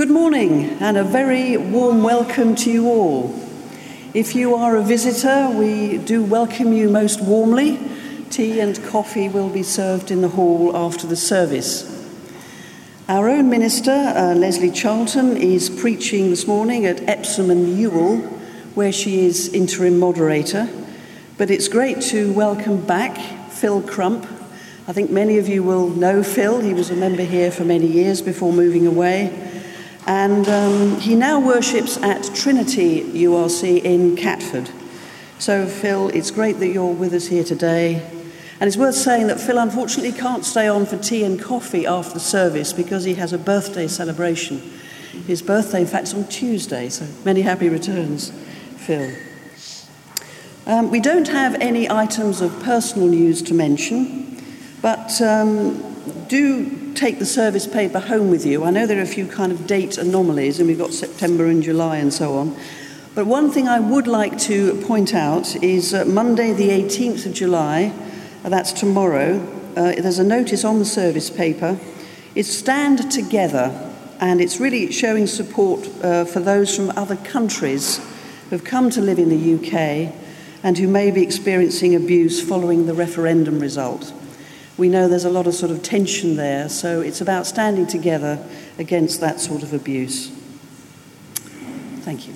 Good morning and a very warm welcome to you all. If you are a visitor, we do welcome you most warmly. Tea and coffee will be served in the hall after the service. Our own minister, Leslie Charlton, is preaching this morning at Epsom and Ewell, where she is interim moderator. But it's great to welcome back Phil Crump. I think many of you will know Phil. He was a member here for many years before moving away. And he now worships at Trinity URC in Catford. So, Phil, it's great that you're with us here today. And it's worth saying that Phil unfortunately can't stay on for tea and coffee after the service because he has a birthday celebration. His birthday, in fact, is on Tuesday, so many happy returns, Phil. We don't have any items of personal news to mention, but do take the service paper home with you. I know there are a few kind of date anomalies, and we've got September and July and so on. But one thing I would like to point out is Monday the 18th of July, that's tomorrow, there's a notice on the service paper. It's Stand Together, and it's really showing support for those from other countries who have come to live in the UK and who may be experiencing abuse following the referendum result. We know there's a lot of sort of tension there, so it's about standing together against that sort of abuse. Thank you.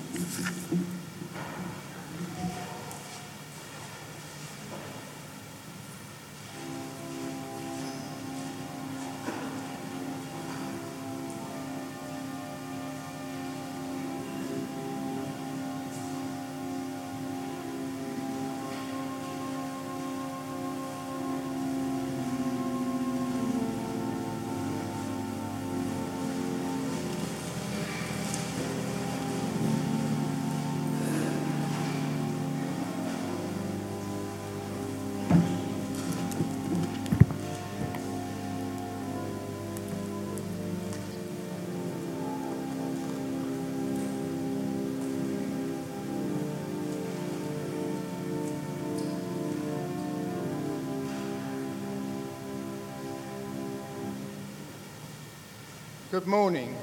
Good morning.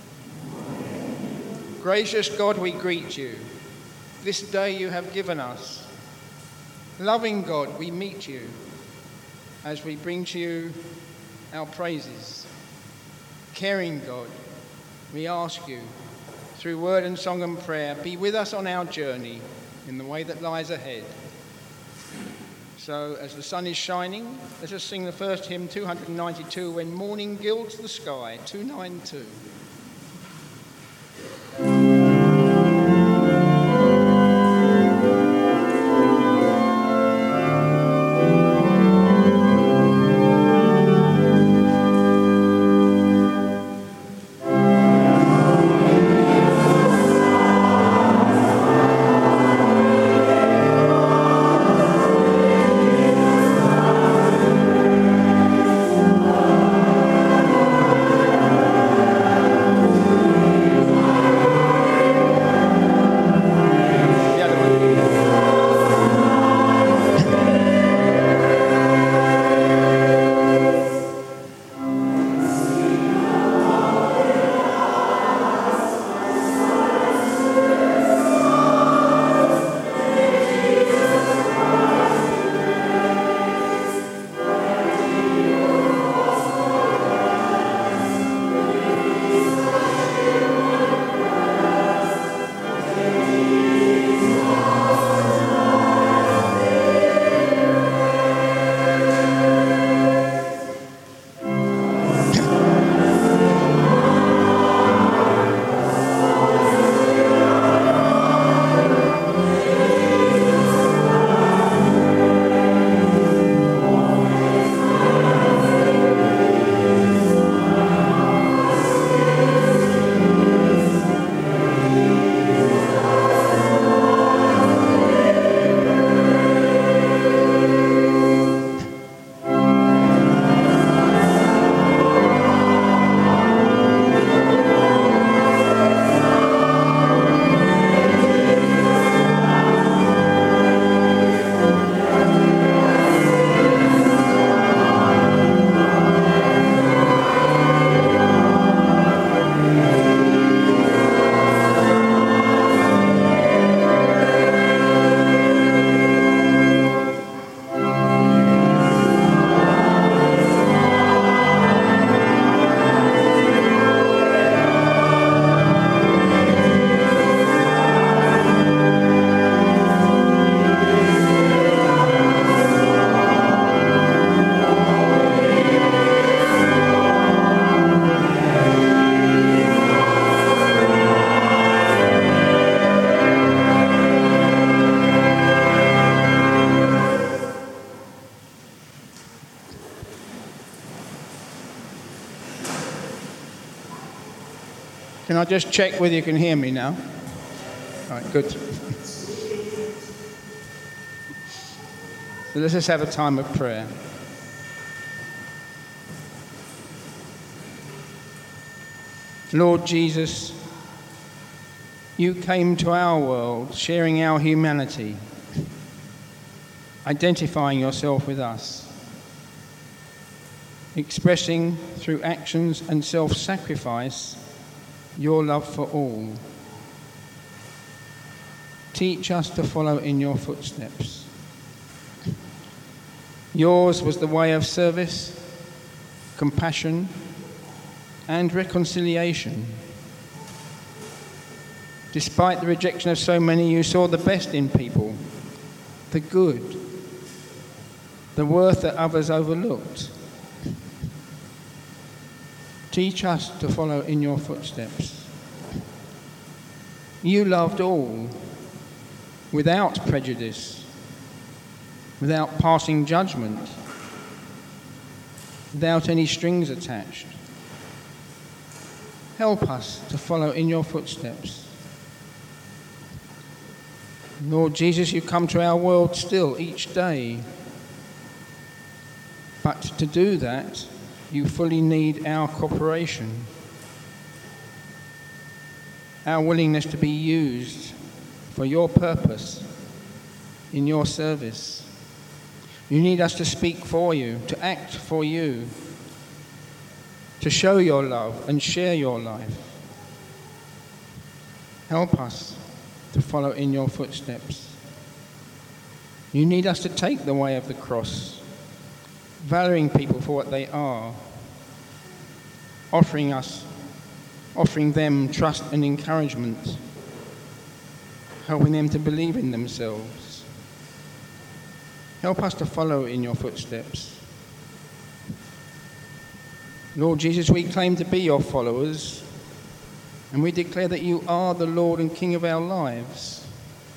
Gracious God, we greet you. This day you have given us. Loving God, we meet you as we bring to you our praises. Caring God, we ask you, through word and song and prayer, be with us on our journey in the way that lies ahead. So, as the sun is shining, let us sing the first hymn, 292, When Morning Gilds the Sky, 292. Can I just check whether you can hear me now? All right, good. So let's just have a time of prayer. Lord Jesus, you came to our world sharing our humanity, identifying yourself with us, expressing through actions and self-sacrifice your love for all. Teach us to follow in your footsteps. Yours was the way of service, compassion, and reconciliation. Despite the rejection of so many, you saw the best in people, the good, the worth that others overlooked. Teach us to follow in your footsteps. You loved all, without prejudice, without passing judgment, without any strings attached. Help us to follow in your footsteps. Lord Jesus, you come to our world still each day. But to do that, you fully need our cooperation, our willingness to be used for your purpose, in your service. You need us to speak for you, to act for you, to show your love and share your life. Help us to follow in your footsteps. You need us to take the way of the cross, valuing people for what they are, offering them trust and encouragement, helping them to believe in themselves. Help us to follow in your footsteps. Lord Jesus, we claim to be your followers, and we declare that you are the Lord and King of our lives.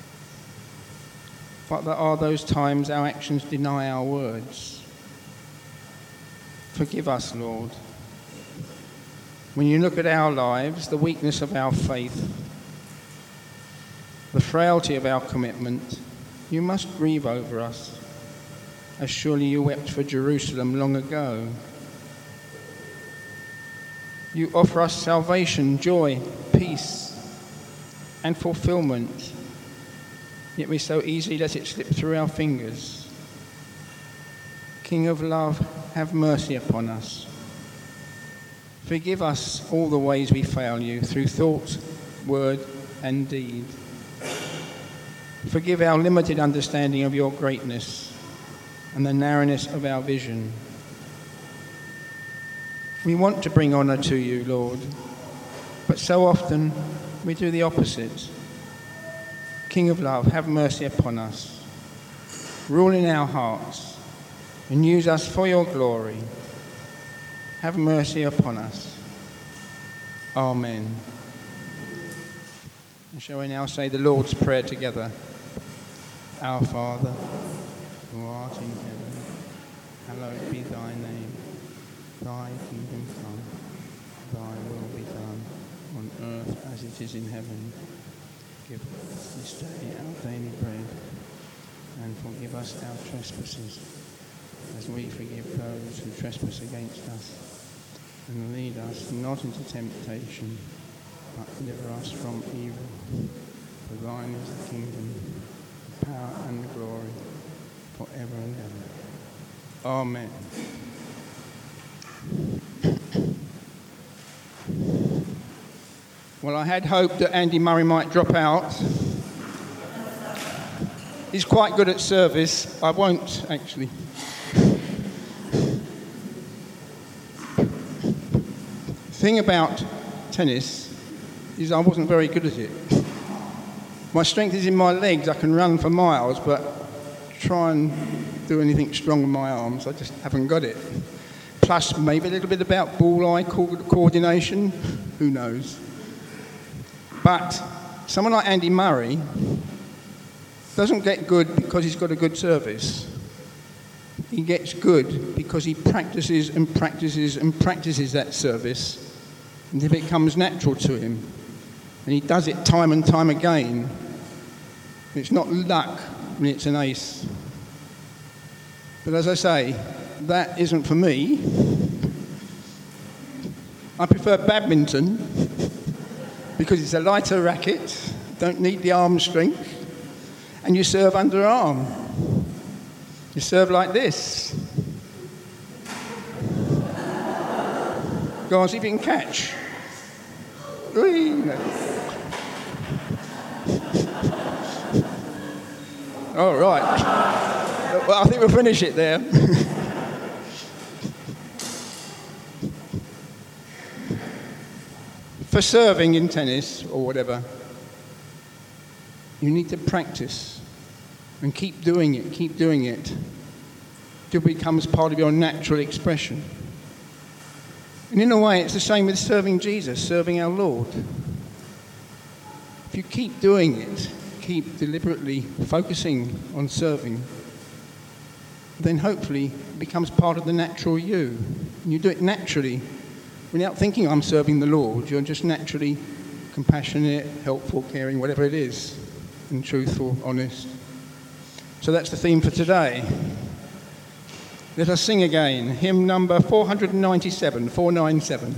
But there are those times our actions deny our words. Forgive us, Lord. When you look at our lives, the weakness of our faith, the frailty of our commitment, you must grieve over us, as surely you wept for Jerusalem long ago. You offer us salvation, joy, peace, and fulfillment, yet we so easily let it slip through our fingers. King of love, have mercy upon us. Forgive us all the ways we fail you through thought, word, and deed. Forgive our limited understanding of your greatness and the narrowness of our vision. We want to bring honour to you, Lord, but so often we do the opposite. King of love, have mercy upon us. Rule in our hearts and use us for your glory. Have mercy upon us. Amen. And shall we now say the Lord's Prayer together? Our Father, who art in heaven, hallowed be thy name. Thy kingdom come, thy will be done, on earth as it is in heaven. Give us this day our daily bread, and forgive us our trespasses, as we forgive those who trespass against us. And lead us not into temptation, but deliver us from evil. For thine is the kingdom, the power and the glory, forever and ever. Amen. Well, I had hoped that Andy Murray might drop out. He's quite good at service. I won't, actually. The thing about tennis is I wasn't very good at it. My strength is in my legs. I can run for miles, but try and do anything strong with my arms, I just haven't got it. Plus, maybe a little bit about ball-eye coordination. Who knows? But someone like Andy Murray doesn't get good because he's got a good service. He gets good because he practices and practices and practices that service and if it comes natural to him, and he does it time and time again, it's not luck when it's an ace. But as I say, that isn't for me. I prefer badminton because it's a lighter racket, don't need the arm strength, and you serve underarm. You serve like this. Go on, see if you can catch. All right. Well, I think we'll finish it there. For serving in tennis or whatever, you need to practice and keep doing it till it becomes part of your natural expression. And in a way, it's the same with serving Jesus, serving our Lord. If you keep doing it, keep deliberately focusing on serving, then hopefully it becomes part of the natural you. And you do it naturally, without thinking I'm serving the Lord. You're just naturally compassionate, helpful, caring, whatever it is, and truthful, honest. So that's the theme for today. Let us sing again, hymn number 497, 497.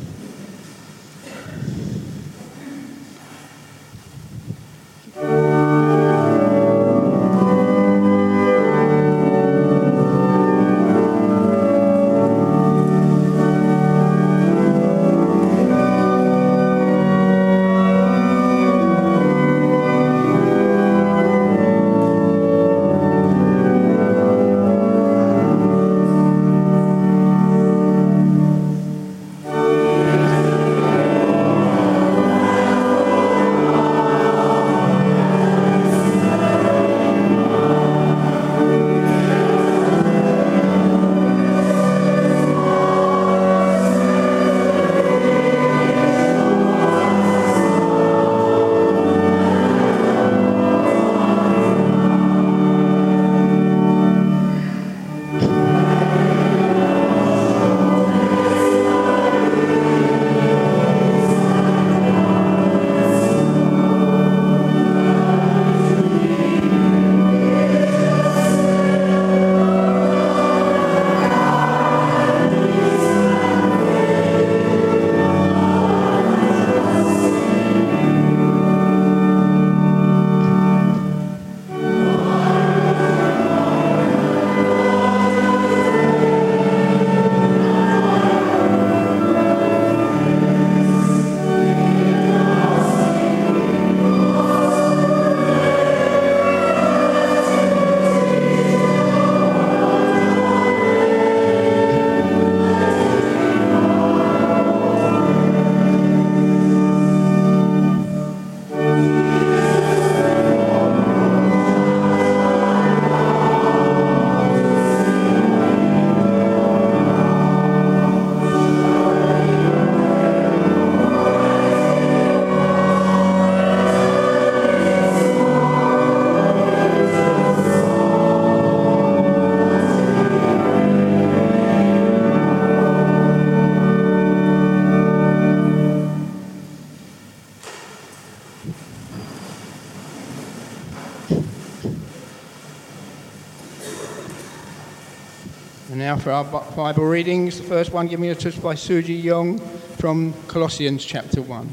And now for our Bible readings. The first one given to us by Suji Yong from Colossians chapter 1.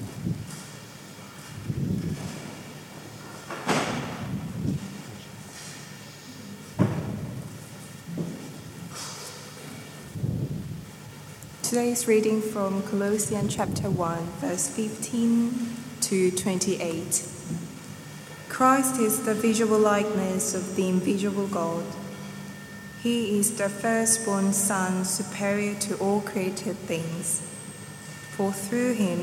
Today's reading from Colossians chapter 1, verse 15 to 28. Christ is the visible likeness of the invisible God. He is the firstborn Son, superior to all created things. For through him,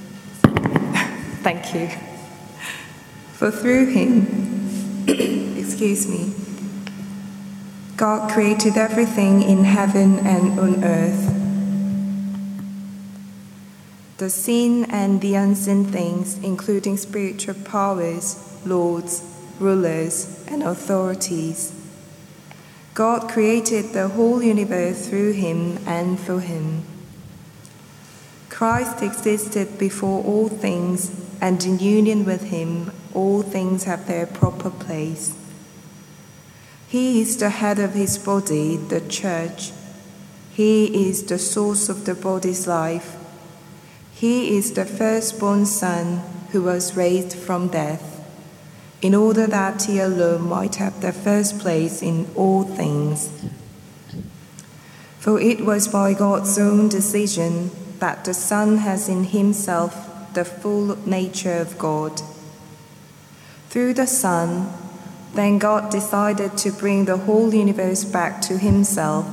thank you. For through him, God created everything in heaven and on earth. The seen and the unseen things, including spiritual powers, lords, rulers, and authorities. God created the whole universe through him and for him. Christ existed before all things, and in union with him, all things have their proper place. He is the head of his body, the church. He is the source of the body's life. He is the firstborn Son who was raised from death, in order that he alone might have the first place in all things. For it was by God's own decision that the Son has in himself the full nature of God. Through the Son, then God decided to bring the whole universe back to himself.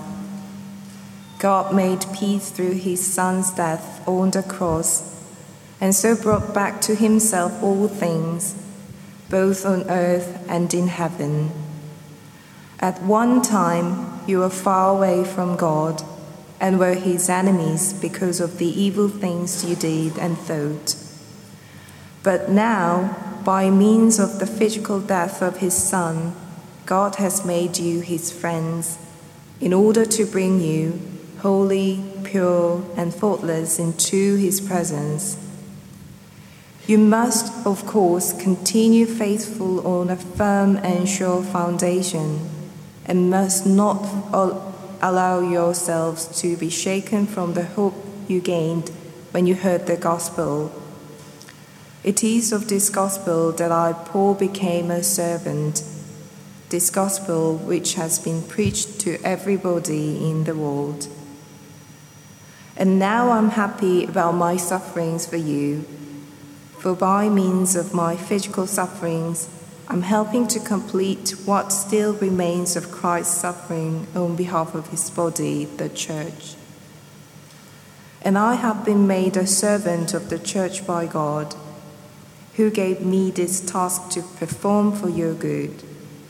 God made peace through his Son's death on the cross, and so brought back to himself all things, both on earth and in heaven. At one time, you were far away from God and were his enemies because of the evil things you did and thought. But now, by means of the physical death of his Son, God has made you his friends, in order to bring you, holy, pure, and faultless, into his presence. You must, of course, continue faithful on a firm and sure foundation, and must not allow yourselves to be shaken from the hope you gained when you heard the gospel. It is of this gospel that I, Paul, became a servant, this gospel which has been preached to everybody in the world. And now I'm happy about my sufferings for you, for by means of my physical sufferings, I'm helping to complete what still remains of Christ's suffering on behalf of his body, the church. And I have been made a servant of the church by God, who gave me this task to perform for your good.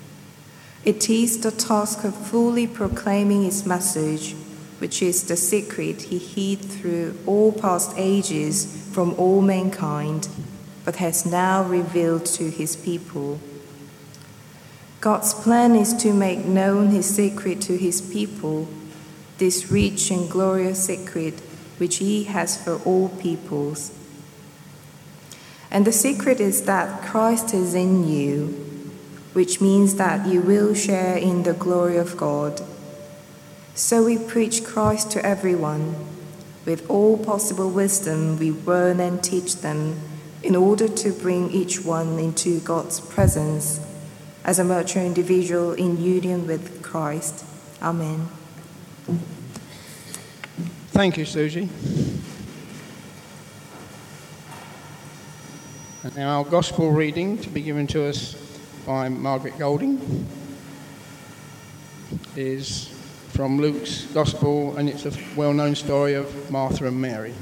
It is the task of fully proclaiming his message, which is the secret he hid through all past ages from all mankind, but has now revealed to his people. God's plan is to make known his secret to his people, this rich and glorious secret which he has for all peoples. And the secret is that Christ is in you, which means that you will share in the glory of God. So we preach Christ to everyone. With all possible wisdom, we warn and teach them in order to bring each one into God's presence as a mature individual in union with Christ. Amen. Thank you, Susie. And now our gospel reading to be given to us by Margaret Golding is from Luke's gospel, and it's a well-known story of Martha and Mary.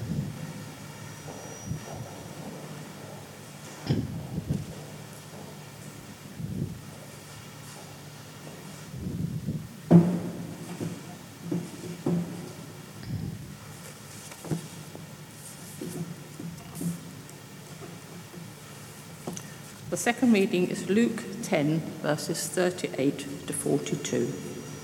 The second reading is Luke 10, verses 38 to 42.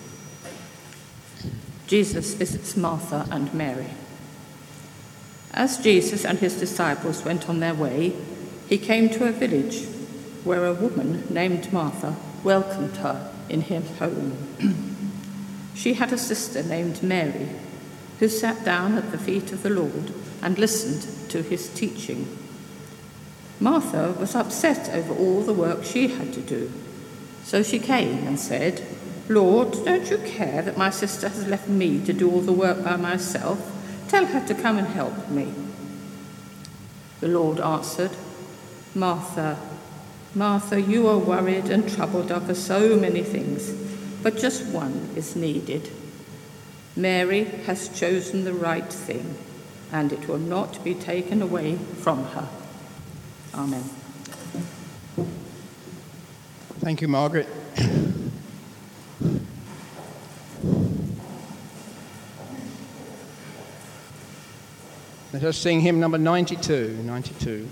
Jesus visits Martha and Mary. As Jesus and his disciples went on their way, he came to a village where a woman named Martha welcomed her in her home. She had a sister named Mary, who sat down at the feet of the Lord and listened to his teaching. Martha was upset over all the work she had to do, so she came and said, "Lord, don't you care that my sister has left me to do all the work by myself? Tell her to come and help me." The Lord answered, "Martha, Martha, you are worried and troubled over so many things, but just one is needed. Mary has chosen the right thing, and it will not be taken away from her." Amen. Thank you, Margaret. Let us sing hymn number 92. 92.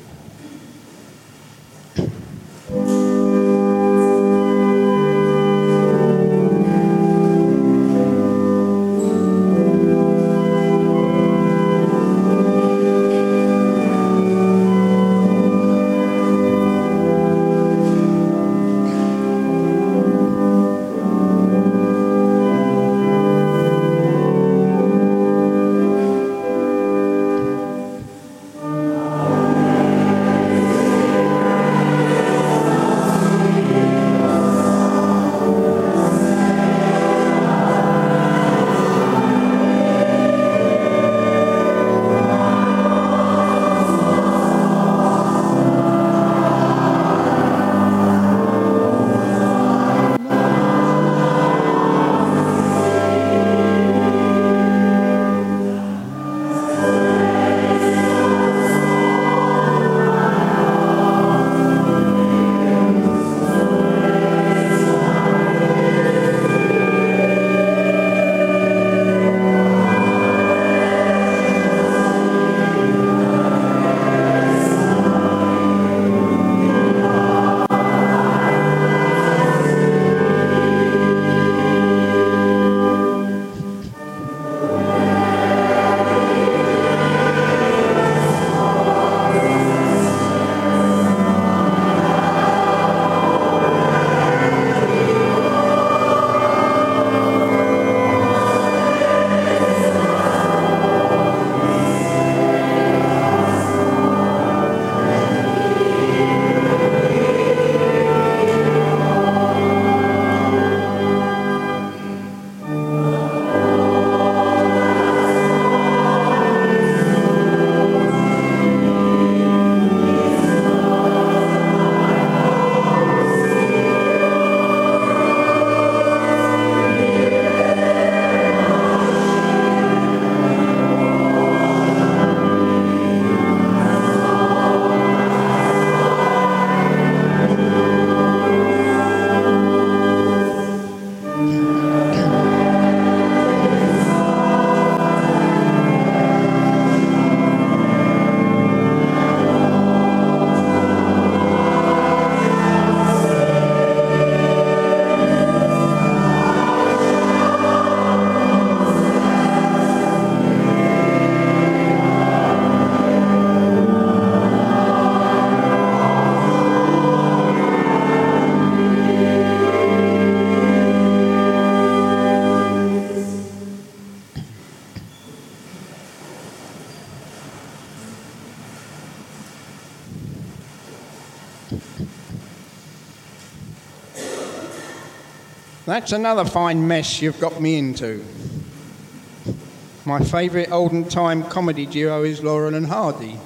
That's another fine mess you've got me into. My favourite olden-time comedy duo is Laurel and Hardy.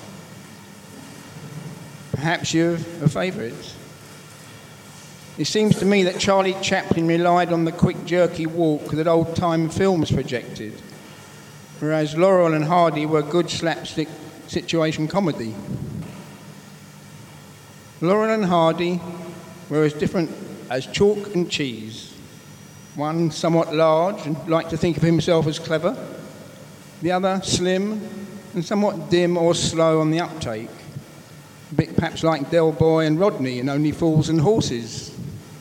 Perhaps you've a favourite. It seems to me that Charlie Chaplin relied on the quick, jerky walk that old-time films projected, whereas Laurel and Hardy were good slapstick situation comedy. Laurel and Hardy were as different as chalk and cheese. One somewhat large and liked to think of himself as clever. The other slim and somewhat dim or slow on the uptake. A bit perhaps like Del Boy and Rodney in Only Fools and Horses.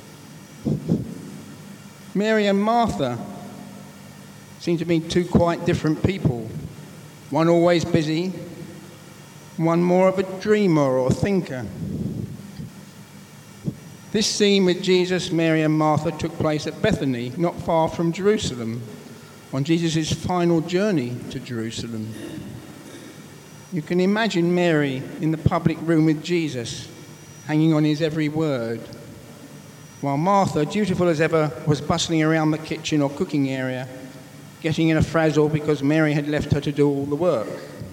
Mary and Martha seem to be two quite different people. One always busy, one more of a dreamer or thinker. This scene with Jesus, Mary and Martha took place at Bethany, not far from Jerusalem, on Jesus' final journey to Jerusalem. You can imagine Mary in the public room with Jesus, hanging on his every word, while Martha, dutiful as ever, was bustling around the kitchen or cooking area, getting in a frazzle because Mary had left her to do all the work.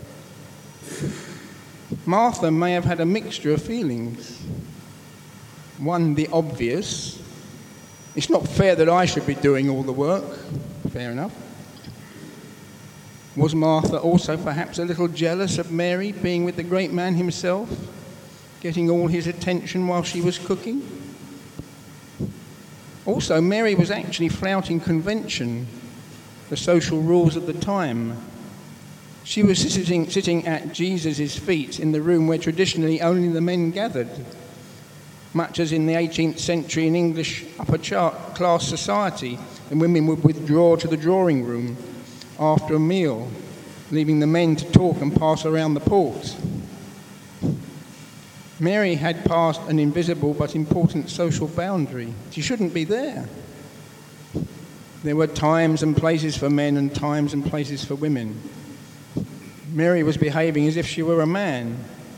Martha may have had a mixture of feelings. One, the obvious. It's not fair that I should be doing all the work. Fair enough. Was Martha also perhaps a little jealous of Mary being with the great man himself, getting all his attention while she was cooking? Also, Mary was actually flouting convention, the social rules of the time. She was sitting at Jesus' feet in the room where traditionally only the men gathered, much as in the 18th century in English upper-class society, the women would withdraw to the drawing room after a meal, leaving the men to talk and pass around the port. Mary had passed an invisible but important social boundary. She shouldn't be there. There were times and places for men and times and places for women. Mary was behaving as if she were a man.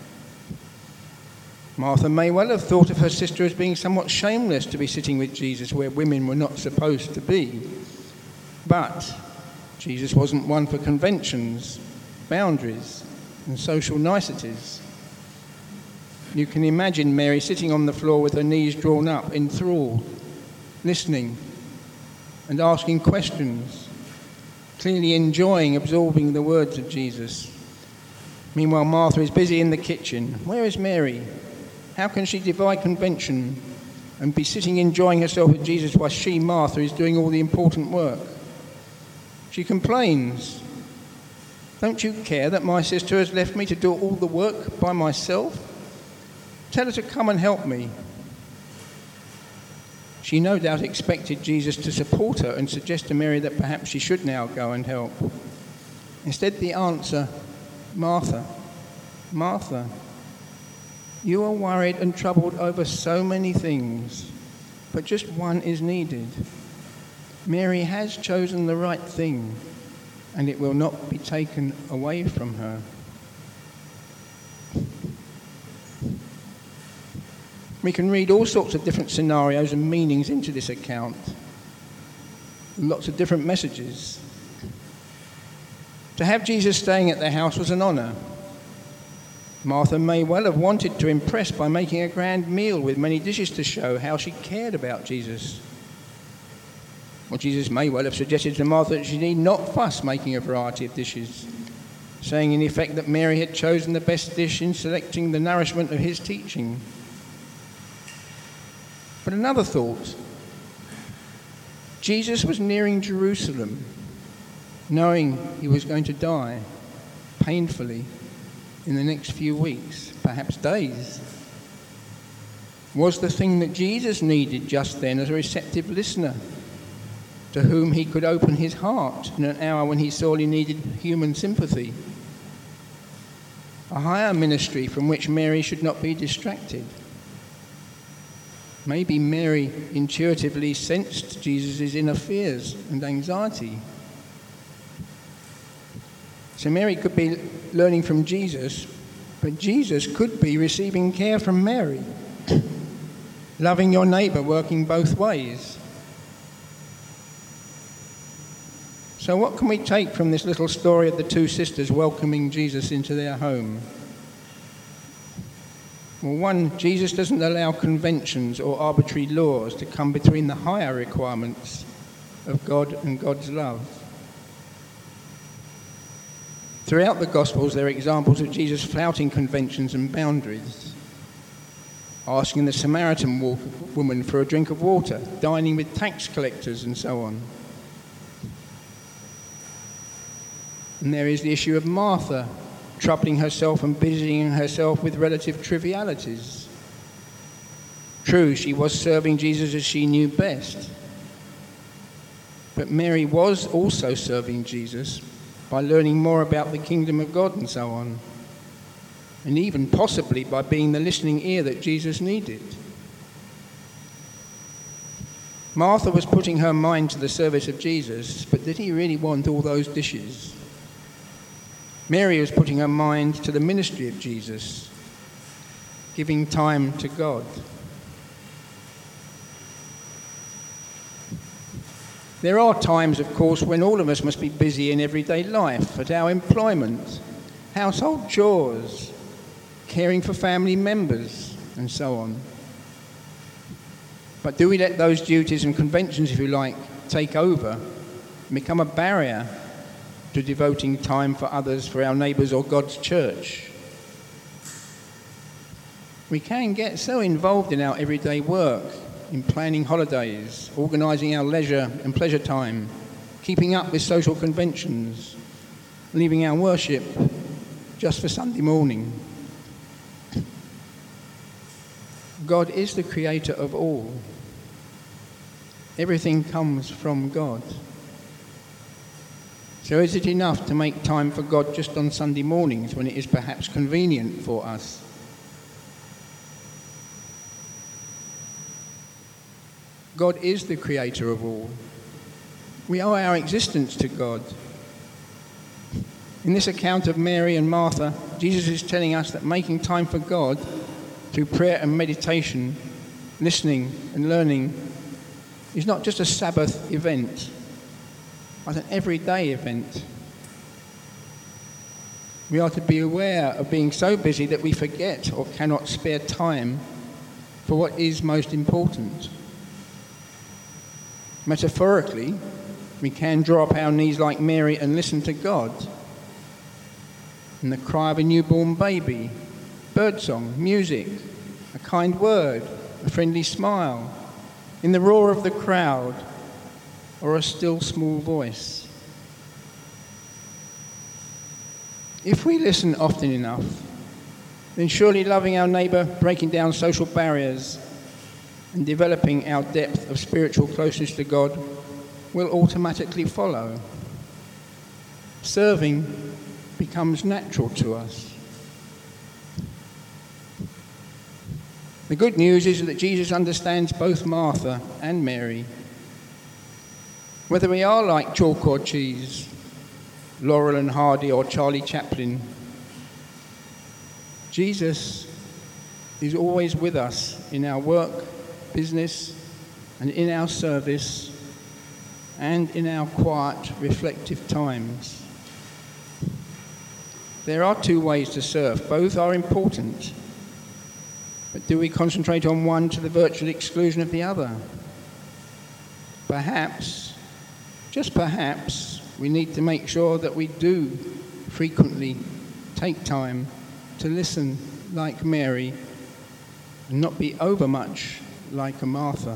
Martha may well have thought of her sister as being somewhat shameless to be sitting with Jesus where women were not supposed to be. But Jesus wasn't one for conventions, boundaries, and social niceties. You can imagine Mary sitting on the floor with her knees drawn up, enthralled, listening and asking questions, clearly enjoying absorbing the words of Jesus. Meanwhile, Martha is busy in the kitchen. Where is Mary? How can she defy convention and be sitting enjoying herself with Jesus while she, Martha, is doing all the important work? She complains. Don't you care that my sister has left me to do all the work by myself? Tell her to come and help me. She no doubt expected Jesus to support her and suggest to Mary that perhaps she should now go and help. Instead, the answer, Martha, Martha, you are worried and troubled over so many things, but just one is needed. Mary has chosen the right thing, and it will not be taken away from her. We can read all sorts of different scenarios and meanings into this account. Lots of different messages. To have Jesus staying at their house was an honour. Martha may well have wanted to impress by making a grand meal with many dishes to show how she cared about Jesus. Or Jesus may well have suggested to Martha that she need not fuss making a variety of dishes, saying in effect that Mary had chosen the best dish in selecting the nourishment of his teaching. But another thought. Jesus was nearing Jerusalem, knowing he was going to die painfully in the next few weeks, perhaps days. Was the thing that Jesus needed just then as a receptive listener to whom he could open his heart in an hour when he sorely needed human sympathy? A higher ministry from which Mary should not be distracted. Maybe Mary intuitively sensed Jesus' inner fears and anxiety. So Mary could be learning from Jesus But Jesus could be receiving care from Mary, loving your neighbour, working both ways. So what can we take from this little story of the two sisters welcoming Jesus into their home? Well, one, Jesus doesn't allow conventions or arbitrary laws to come between the higher requirements of God and God's love. Throughout the Gospels, there are examples of Jesus flouting conventions and boundaries, asking the Samaritan woman for a drink of water, dining with tax collectors, and so on. And there is the issue of Martha, troubling herself and busying herself with relative trivialities. True, she was serving Jesus as she knew best. But Mary was also serving Jesus by learning more about the kingdom of God and so on. And even possibly by being the listening ear that Jesus needed. Martha was putting her mind to the service of Jesus, but did he really want all those dishes? Mary was putting her mind to the ministry of Jesus, giving time to God. There are times, of course, when all of us must be busy in everyday life, at our employment, household chores, caring for family members, and so on. But do we let those duties and conventions, if you like, take over and become a barrier to devoting time for others, for our neighbours or God's church? We can get so involved in our everyday work, in planning holidays, organising our leisure and pleasure time, keeping up with social conventions, leaving our worship just for Sunday morning. God is the creator of all. Everything comes from God. So is it enough to make time for God just on Sunday mornings when it is perhaps convenient for us? God is the creator of all. We owe our existence to God. In this account of Mary and Martha, Jesus is telling us that making time for God through prayer and meditation, listening and learning, is not just a Sabbath event, but an everyday event. We are to be aware of being so busy that we forget or cannot spare time for what is most important. Metaphorically, we can draw up our knees like Mary and listen to God. In the cry of a newborn baby, birdsong, music, a kind word, a friendly smile, in the roar of the crowd, or a still small voice. If we listen often enough, then surely loving our neighbour, breaking down social barriers, and developing our depth of spiritual closeness to God will automatically follow. Serving becomes natural to us. The good news is that Jesus understands both Martha and Mary. Whether we are like chalk or cheese, Laurel and Hardy or Charlie Chaplin, Jesus is always with us in our work, business, and in our service, and in our quiet, reflective times. There are two ways to serve. Both are important. But do we concentrate on one to the virtual exclusion of the other? Perhaps, just perhaps, we need to make sure that we do frequently take time to listen like Mary and not be overmuch like a Martha.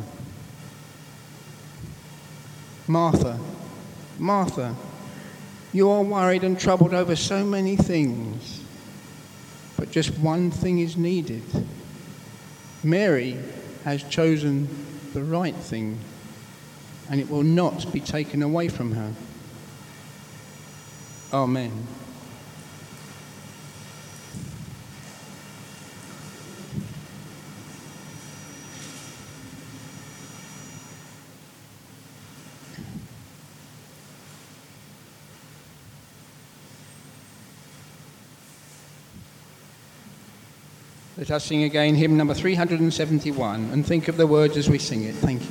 Martha, Martha, you are worried and troubled over so many things, but just one thing is needed. Mary has chosen the right thing, and it will not be taken away from her. Amen. Let us sing again hymn number 371 and think of the words as we sing it. Thank you.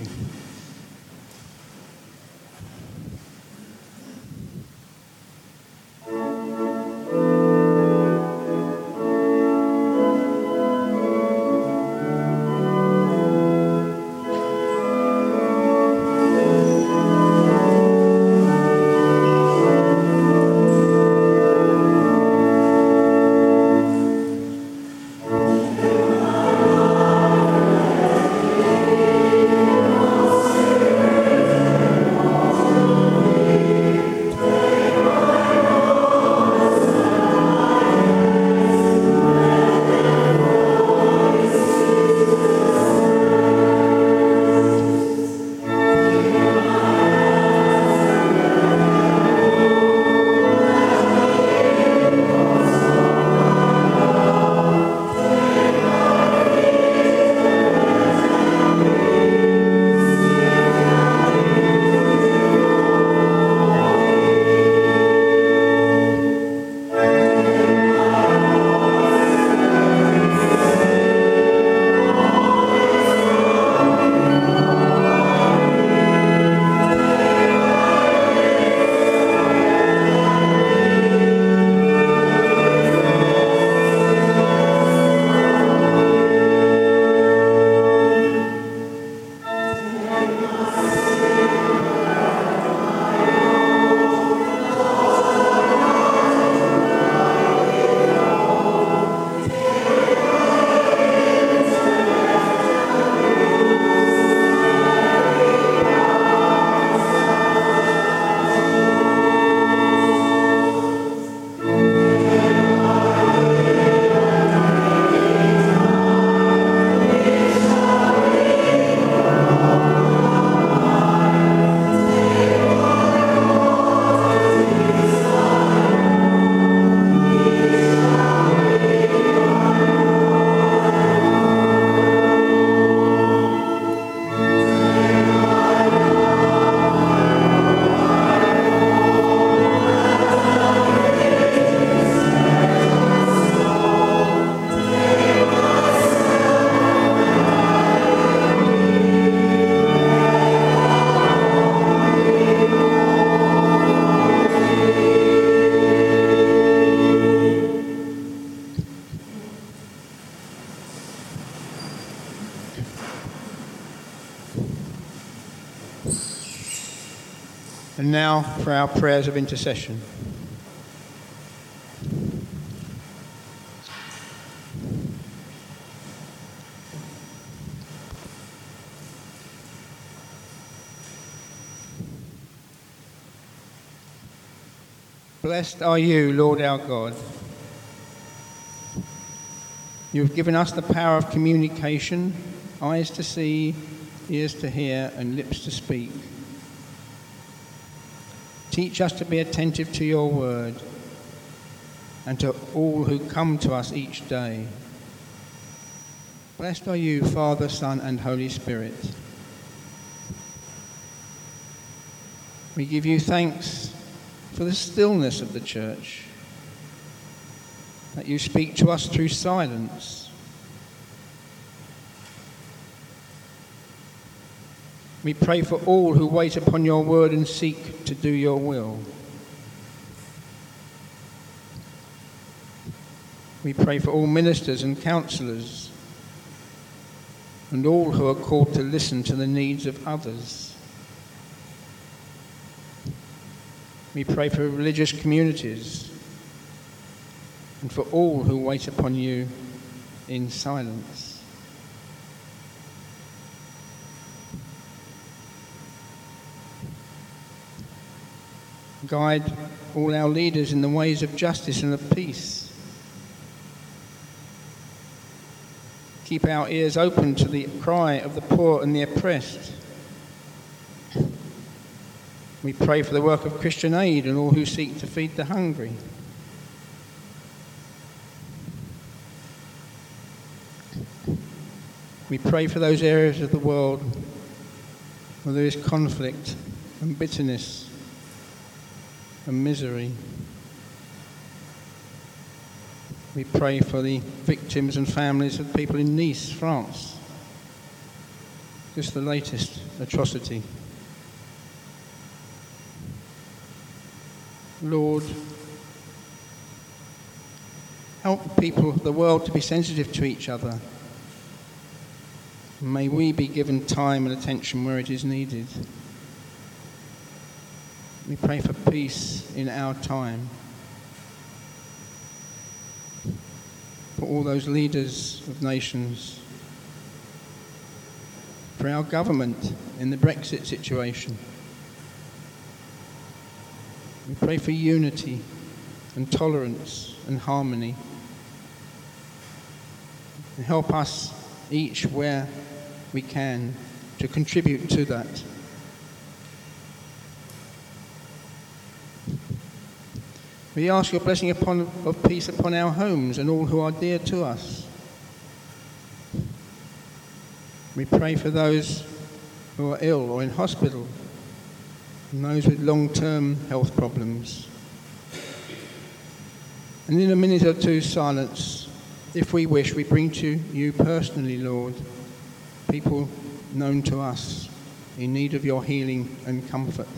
And now for our prayers of intercession. Blessed are you, Lord our God. You have given us the power of communication, eyes to see, ears to hear, and lips to speak. Teach us to be attentive to your word and to all who come to us each day. Blessed are you, Father, Son, and Holy Spirit. We give you thanks for the stillness of the church, that you speak to us through silence. We pray for all who wait upon your word and seek to do your will. We pray for all ministers and counsellors and all who are called to listen to the needs of others. We pray for religious communities and for all who wait upon you in silence. Guide all our leaders in the ways of justice and of peace. Keep our ears open to the cry of the poor and the oppressed. We pray for the work of Christian Aid and all who seek to feed the hungry. We pray for those areas of the world where there is conflict and bitterness and misery. We pray for the victims and families of people in Nice, France. Just the latest atrocity. Lord, help people of the world to be sensitive to each other. May we be given time and attention where it is needed. We pray for peace in our time. For all those leaders of nations. For our government in the Brexit situation. We pray for unity and tolerance and harmony. And help us each where we can to contribute to that. We ask your blessing of peace upon our homes and all who are dear to us. We pray for those who are ill or in hospital and those with long-term health problems. And in a minute or two's silence, if we wish, we bring to you personally, Lord, people known to us in need of your healing and comfort.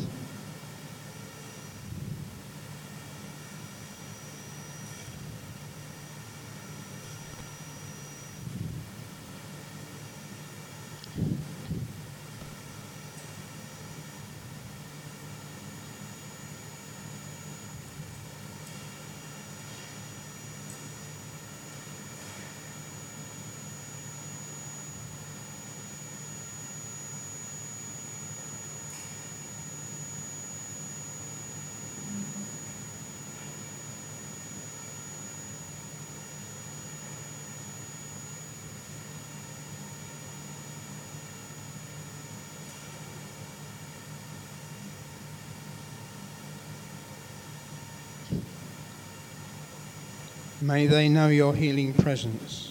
May they know your healing presence.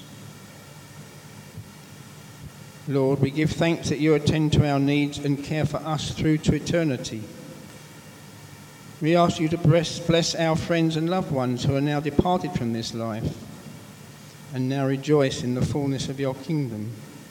Lord, we give thanks that you attend to our needs and care for us through to eternity. We ask you to bless our friends and loved ones who are now departed from this life and now rejoice in the fullness of your kingdom.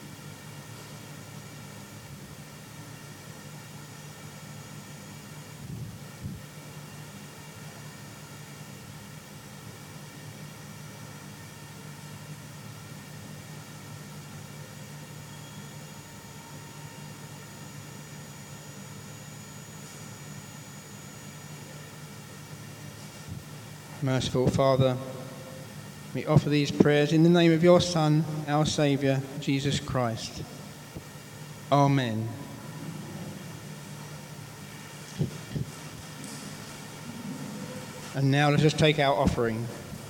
Merciful Father, we offer these prayers in the name of your Son, our Saviour, Jesus Christ. Amen. And now let us take our offering.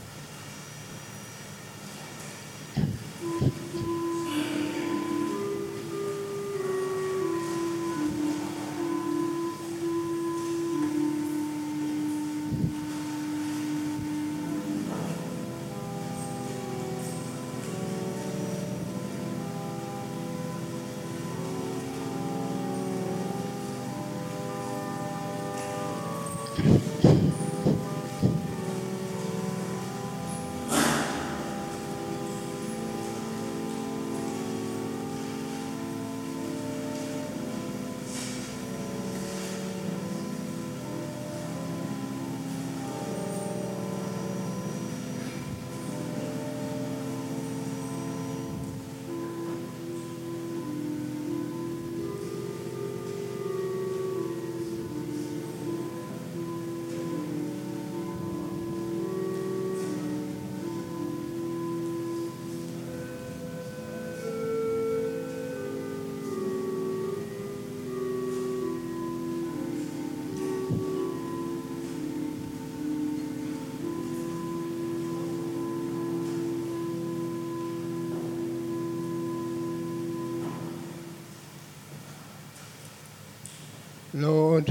Lord,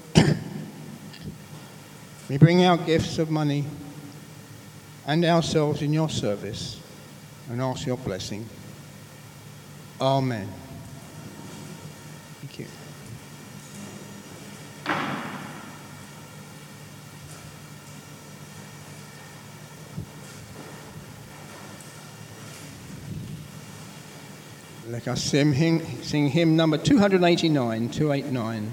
we bring our gifts of money and ourselves in your service and ask your blessing. Amen. Thank you. Let us sing hymn number 289, 289.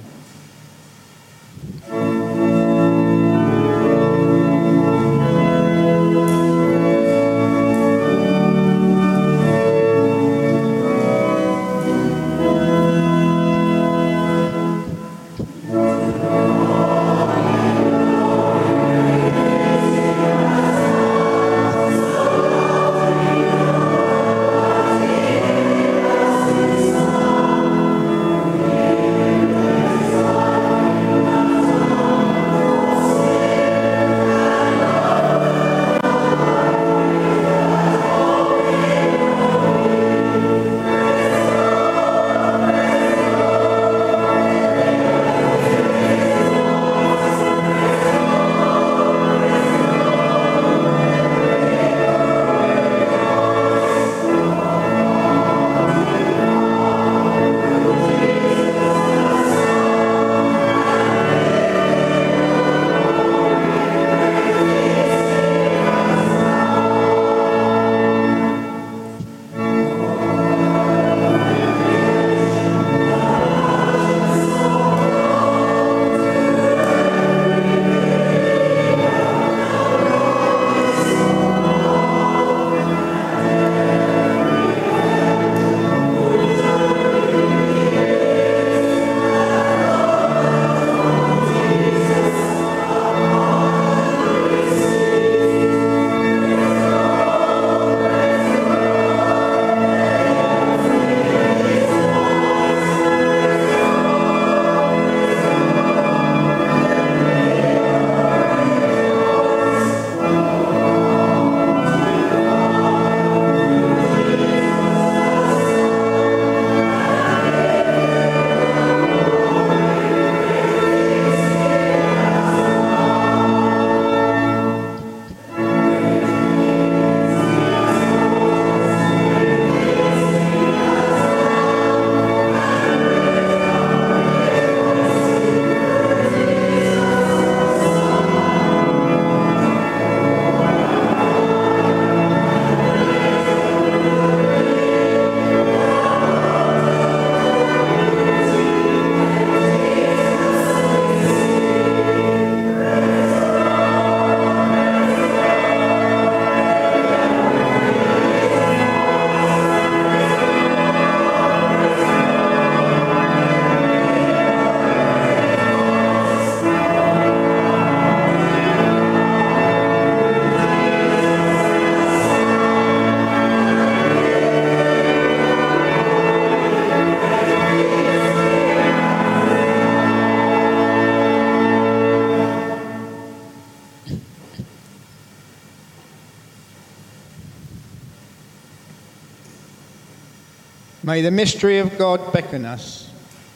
May the mystery of God beckon us.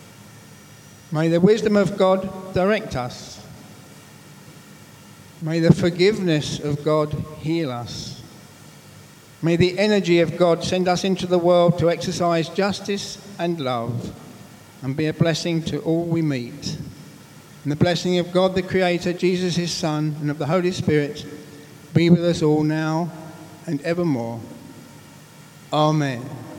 May the wisdom of God direct us. May the forgiveness of God heal us. May the energy of God send us into the world to exercise justice and love and be a blessing to all we meet. And the blessing of God, the Creator, Jesus, his Son, and of the Holy Spirit be with us all now and evermore. Amen.